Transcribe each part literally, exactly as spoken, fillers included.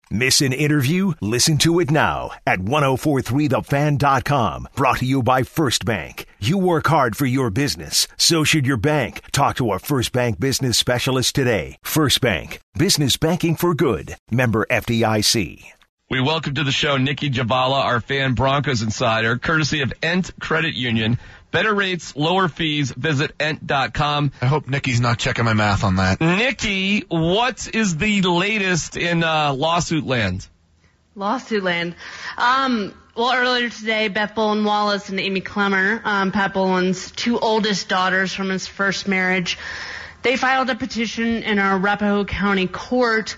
Miss an interview? Listen to it now at ten forty-three the fan dot com. Brought to you by First Bank. You work hard for your business. So should your bank. Talk to a First Bank business specialist today. First Bank. Business banking for good. Member F D I C. We welcome to the show Nikki Jhabvala, our fan Broncos insider, courtesy of Ent Credit Union. Better rates, lower fees. Visit ent dot com. I hope Nikki's not checking my math on that. Nikki, what is the latest in uh, lawsuit land? Lawsuit land. Um, well, earlier today, Beth Bowen Wallace and Amy Clemmer, um, Pat Bowen's two oldest daughters from his first marriage, they filed a petition in our Arapahoe County Court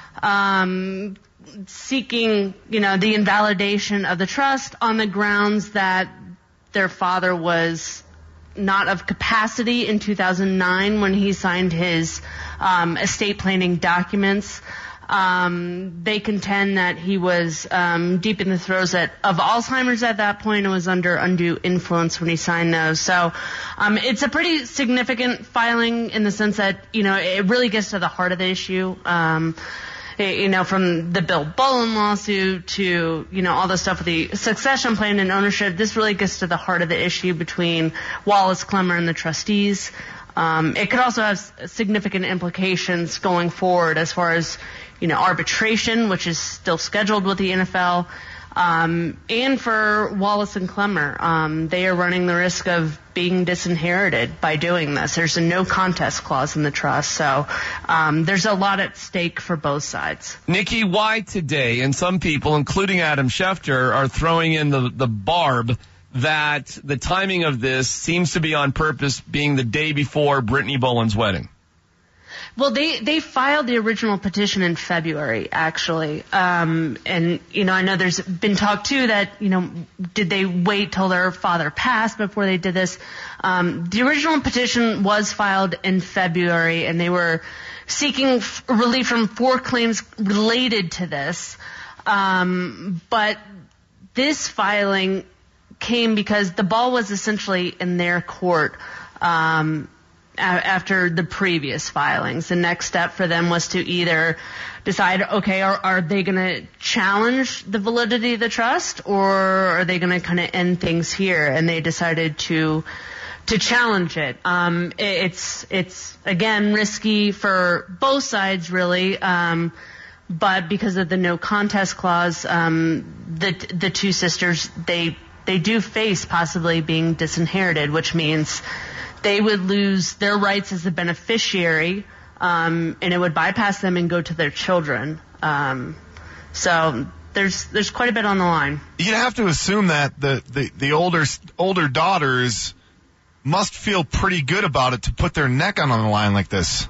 um, seeking, you know, the invalidation of the trust on the grounds that their father was not of capacity in two thousand nine when he signed his um, estate planning documents. Um, they contend that he was um, deep in the throes at, of Alzheimer's at that point and was under undue influence when he signed those. So um, it's a pretty significant filing in the sense that, you know, it really gets to the heart of the issue. Um, You know, from the Bill Bowen lawsuit to, you know, all the stuff with the succession plan and ownership, this really gets to the heart of the issue between Wallace, Clemmer, and the trustees. Um, it could also have significant implications going forward as far as, you know, arbitration, which is still scheduled with the N F L, um, and for Wallace and Clemmer. Um, they are running the risk of being disinherited by doing this. There's a no contest clause in the trust, so um, there's a lot at stake for both sides. Nikki, why today? And some people, including Adam Schefter, are throwing in the, the barb that the timing of this seems to be on purpose, being the day before Brittany Bowen's wedding. Well, they, they filed the original petition in February, actually. Um, and, you know, I know there's been talk, too, that, you know, did they wait till their father passed before they did this? Um, the original petition was filed in February, and they were seeking f- relief from four claims related to this. Um, but this filing came because the ball was essentially in their court. Um after the previous filings. The next step for them was to either decide, okay, are, are they going to challenge the validity of the trust, or are they going to kind of end things here? And they decided to to challenge it. Um, it it's, it's again, risky for both sides, really, um, but because of the no contest clause, um, the the two sisters, they they do face possibly being disinherited, which means they would lose their rights as the beneficiary, um, and it would bypass them and go to their children. Um, so there's there's quite a bit on the line. You'd have to assume that the, the, the older older daughters must feel pretty good about it to put their neck on the line like this.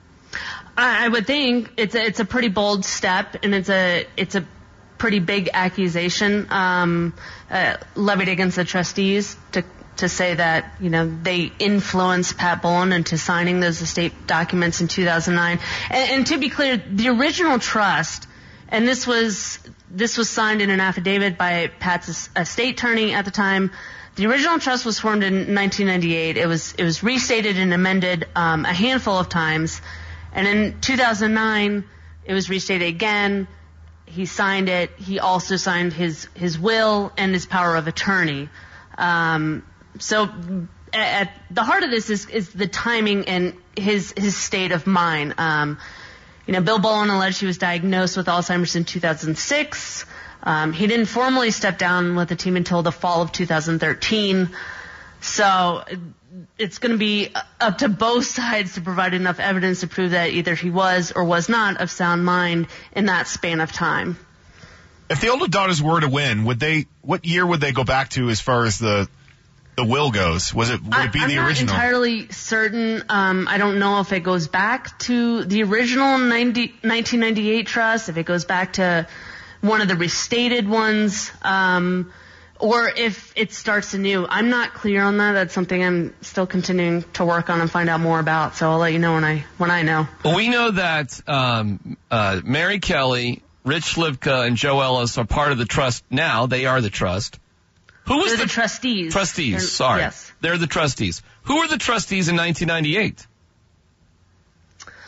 I, I would think it's a, it's a pretty bold step, and it's a it's a pretty big accusation um, uh, levied against the trustees to. to say that, you know, they influenced Pat Bowen into signing those estate documents in two thousand nine. And, and to be clear, the original trust, and this was this was signed in an affidavit by Pat's estate attorney at the time. The original trust was formed in nineteen ninety-eight. It was it was restated and amended um, a handful of times, and in two thousand nine, it was restated again. He signed it. He also signed his his will and his power of attorney. Um, So at the heart of this is, is the timing and his his state of mind. Um, you know, Bill Bowen alleged he was diagnosed with Alzheimer's in two thousand six. Um, he didn't formally step down with the team until the fall of two thousand thirteen. So it's going to be up to both sides to provide enough evidence to prove that either he was or was not of sound mind in that span of time. If the older daughters were to win, would they? What year would they go back to as far as the the will goes? Was it, would it be I, the I'm original? I'm not entirely certain. Um, I don't know if it goes back to the original ninety, nineteen ninety-eight trust, if it goes back to one of the restated ones, um, or if it starts anew. I'm not clear on that. That's something I'm still continuing to work on and find out more about. So I'll let you know when I when I know. Well, we know that um, uh, Mary Kelly, Rich Slivka, and Joe Ellis are part of the trust now. They are the trust. Who was They're the, the trustees? Trustees, They're, sorry. Yes. They're the trustees. Who were the trustees in nineteen ninety-eight?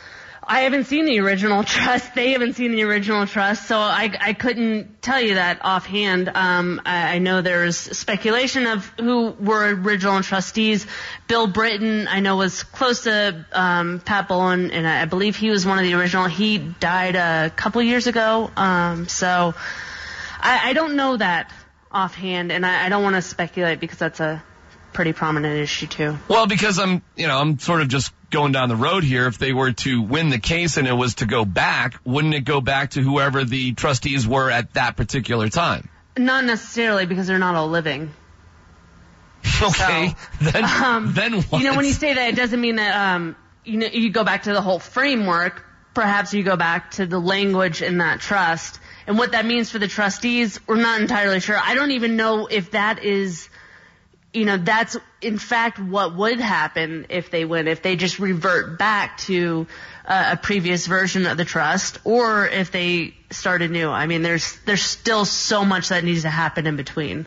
I haven't seen the original trust. They haven't seen the original trust, so I, I couldn't tell you that offhand. Um, I, I know there's speculation of who were original trustees. Bill Britton, I know, was close to um, Pat Bolin, and I, I believe he was one of the original. He died a couple years ago, um, so I, I don't know that offhand, and I, I don't want to speculate because that's a pretty prominent issue too. Well, because I'm, you know, I'm sort of just going down the road here. If they were to win the case and it was to go back, wouldn't it go back to whoever the trustees were at that particular time? Not necessarily, because they're not all living. Okay, so, then um, then what? You know, when you say that, it doesn't mean that um, you know, you go back to the whole framework. Perhaps you go back to the language in that trust. And what that means for the trustees, we're not entirely sure. I don't even know if that is, you know, that's in fact what would happen if they win, if they just revert back to uh, a previous version of the trust, or if they start anew. I mean, there's there's still so much that needs to happen in between.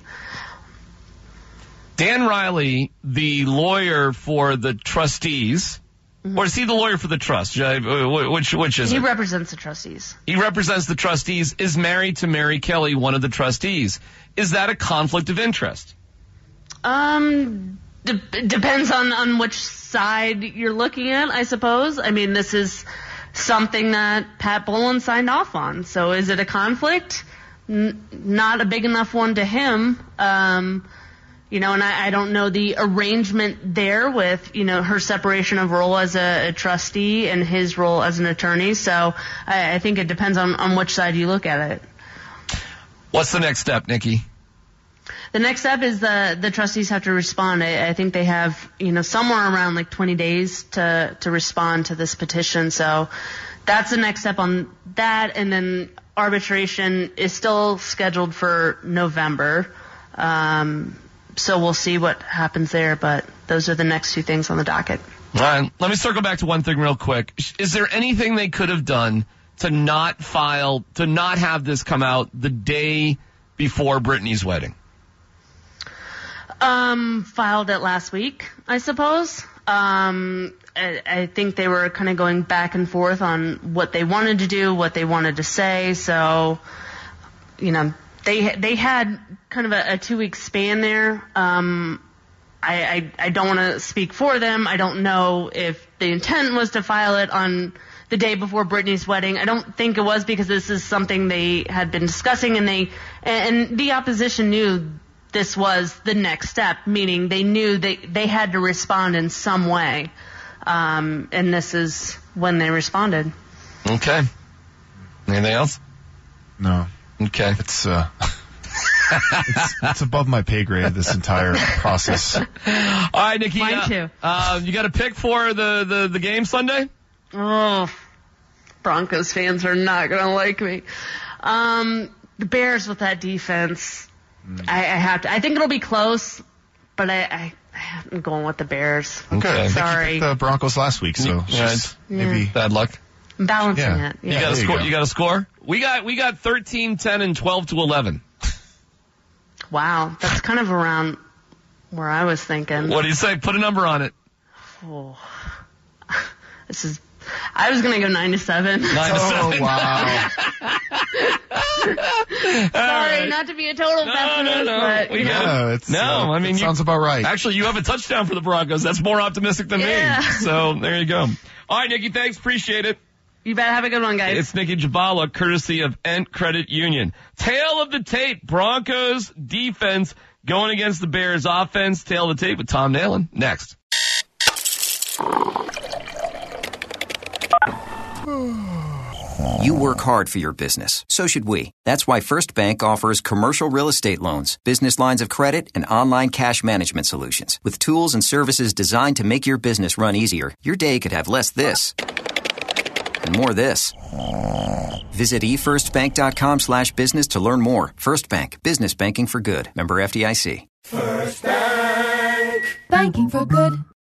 Dan Riley, the lawyer for the trustees, mm-hmm. or is he the lawyer for the trust? Which which is he it? He represents the trustees. He represents the trustees, is married to Mary Kelly, one of the trustees. Is that a conflict of interest? Um, de- depends on, on which side you're looking at, I suppose. I mean, this is something that Pat Bolin signed off on. So is it a conflict? N- not a big enough one to him. Um, you know, and I, I don't know the arrangement there with, you know, her separation of role as a, a trustee and his role as an attorney. So I, I think it depends on, on which side you look at it. What's the next step, Nikki? The next step is the the trustees have to respond. I, I think they have, you know, somewhere around like twenty days to, to respond to this petition. So that's the next step on that. And then arbitration is still scheduled for November. Um, so we'll see what happens there. But those are the next two things on the docket. All right. Let me circle back to one thing real quick. Is there anything they could have done to not file, to not have this come out the day before Brittany's wedding? Um, filed it last week, I suppose. Um, I, I think they were kind of going back and forth on what they wanted to do, what they wanted to say. So, you know, they they had kind of a, a two-week span there. Um, I, I, I don't want to speak for them. I don't know if the intent was to file it on the day before Brittany's wedding. I don't think it was, because this is something they had been discussing, and they and the opposition knew this was the next step, meaning they knew they, they had to respond in some way. Um, and this is when they responded. Okay. Anything else? No. Okay. It's, uh, it's, it's above my pay grade, this entire process. All right, Nikki. Mine uh, too. Uh, you got a pick for the, the, the game Sunday? Oh, Broncos fans are not going to like me. Um, the Bears with that defense. I, I have to. I think it'll be close, but I, I, I'm going with the Bears. Okay. Sorry. I picked the Broncos last week, so Yeah, just yeah. maybe bad luck. I'm balancing Yeah. it. You Yeah. got a there you score. go. You got a score. We got we got thirteen, ten, and twelve to eleven. Wow, that's kind of around where I was thinking. What do you say? Put a number on it. Oh. This is. I was gonna go nine to seven. Nine to Oh, seven. wow. Sorry, right. not to be a total No, pessimist, no, no. but We you know. got- Yeah, it's, No, uh, I mean, that you- sounds about right. Actually, you have a touchdown for the Broncos. That's more optimistic than Yeah. me. So there you go. All right, Nikki. Thanks. Appreciate it. You better have a good one, guys. It's Nikki Jabala, courtesy of Ent Credit Union. Tail of the tape. Broncos defense going against the Bears offense. Tail of the tape with Tom Nalen. Next. You work hard for your business. So should we. That's why First Bank offers commercial real estate loans, business lines of credit, and online cash management solutions. With tools and services designed to make your business run easier, your day could have less this and more this. Visit e first bank dot com slash business to learn more. First Bank. Business banking for good. Member F D I C. First Bank. Banking for good.